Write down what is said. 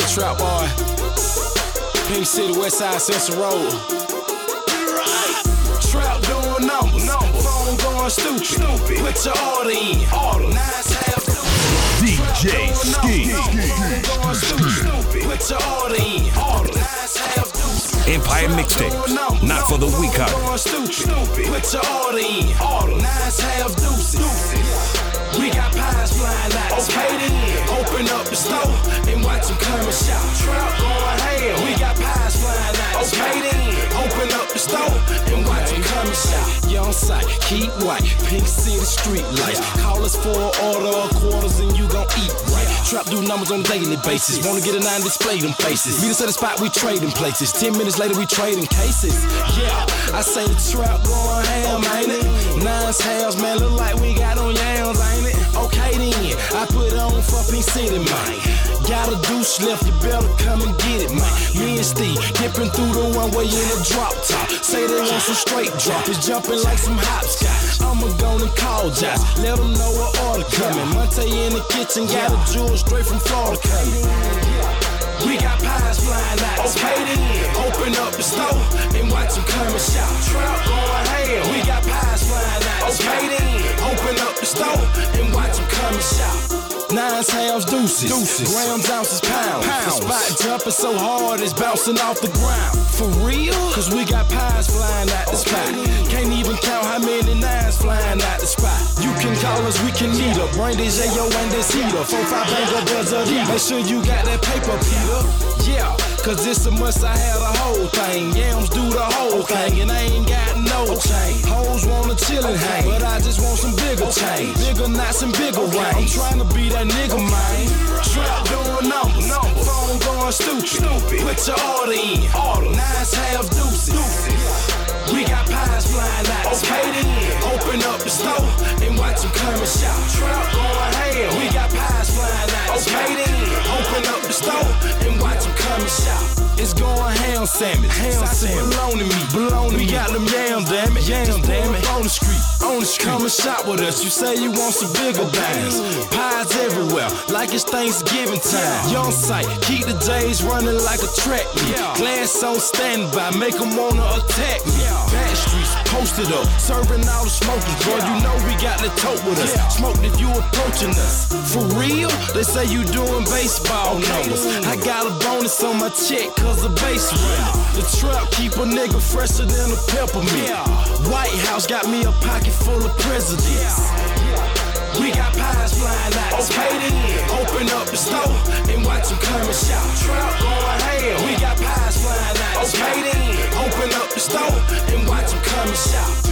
Trap Boy, Pink City, West Side, Central Road. Trap doing numbers, phone going stupid. Put your order in, nice half DJ Ski. Phone going stupid. Put your order in, nice half Empire Mixtape, not for the weak hearted. Put your order in, nice half deuces. We got pies flying out, okay then. Open up the store and watch them come and shout. Trap going ham. We got pies flying out, okay then. Open up the store and watch them come and shout. Young sight, keep white, Pink City street lights. Call us for an order of quarters and you gon' eat right. Trap do numbers on a daily basis. Wanna get a 9, display them faces. Meet us at a spot, we trading places. 10 minutes later, we trading cases. Yeah, I say the trap going ham, ain't it? 9's halves, man, look like we got on yams, ain't it? Okay then, I put on for Pink City, man. Got a deuce left, you better come and get it, man. Me and Steve dipping through the one-way in a drop top. Say they want some straight drop, it's jumping like some hopscotch. I'ma go and call Josh, let them know what order coming. Monte in the kitchen, got a jewel straight from Florida coming. We got pies flying out, okay then. Open up the store and watch them come and shout. Trap going ham. We got pies flying out, okay then. Open up the store and watch them come and shout. 9's halves deuces, grams, ounces, pounds. The spot jumping so hard it's bouncing off the ground. For real? Cause we got pies flying out the spot. Can't even count how many 9's flying out the spot. You can call us, we can meet up. Bring this Ayo and this heater. 4-5 bango bells of these. Make sure you got that paper, Peter. Yeah, cause it's a must, I had a whole thing. Yams do the whole thing, and I ain't got no chain. Hoes wanna chill and hang, but I just want some bigger change. Bigger knots and bigger range. I'm trying to be that nigga, man. Trap doing numbers, phone going stupid. Put your order in, 9's half deuces. We got pies flying out, okay then. Open up the store and watch them come and shout. Trap going ham. We got pies flying out, okay then. Open up the store and watch them come and shout. It's going ham sandwich, bologna meat, bologna. We got them yams, damn it, on the street. Come and shop with us. You say you want some bigger bands. Pies everywhere, like it's Thanksgiving time. Young sight, keep the J's running like a track meet. Glass on standby, make them wanna attack me. Back streets posted up, serving all the smokers. Bro, you know we got the tote with us. Smoke if you approaching us. For real? They say you doing baseball numbers. I got a bonus on my check cause the base running. The trap keep a nigga fresher than a peppermint. White House got me a pocket full of presidents. We got pies flying out, okay then. Open up the store and watch them come and shout. Trap going ham. We got pies flying out, okay then. Open up the store and watch them come and shout.